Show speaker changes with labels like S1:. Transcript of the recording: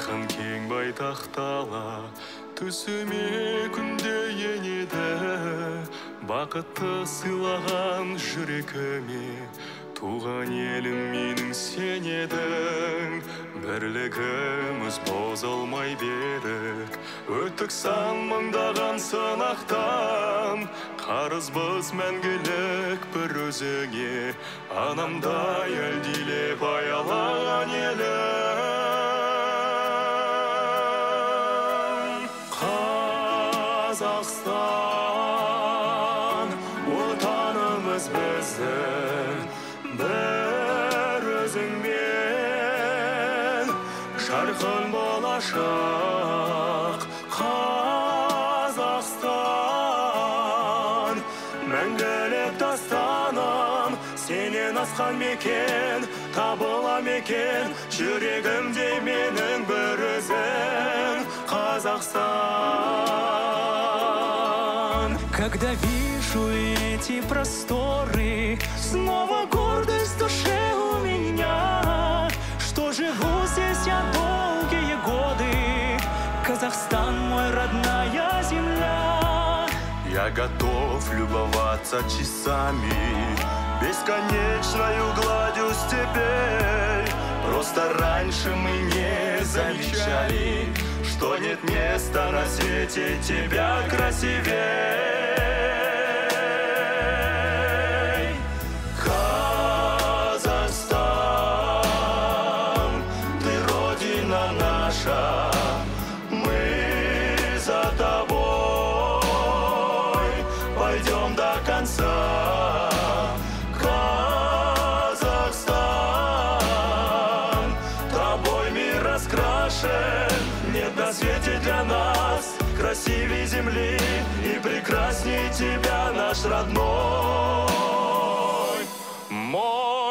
S1: жатқан кең байтақ дала, түсіме күнде енеді. Бақытты сыйлаған жүрегіме туған елім менің сен едің. Бірлігіміз бұзылмай берік, өттік сан мыңдаған сынақтан. Қарызбыз мәңгілік бір өзіңе, анамдай әлдилеп аялаған елім. Қазақстан, отанымыз біздің, бір өзіңмен жарқын болашақ. Қазақстан, мәңгілік дастаным, сенен асқан мекен, табыла мекен, жүрегімде менің бір өзің. Казахстан.
S2: Когда вижу эти просторы, снова гордость в душе у меня, что живу здесь я долгие годы. Казахстан, мой родная земля.
S1: Я готов любоваться часами, бесконечною гладью степей. Просто раньше мы не замечали, что нет места на свете тебя красивей. Казахстан, ты родина наша, мы за тобой пойдем до конца. Казахстан, тобой мир раскрашен, нет на свете для нас красивей земли и прекрасней тебя, наш родной.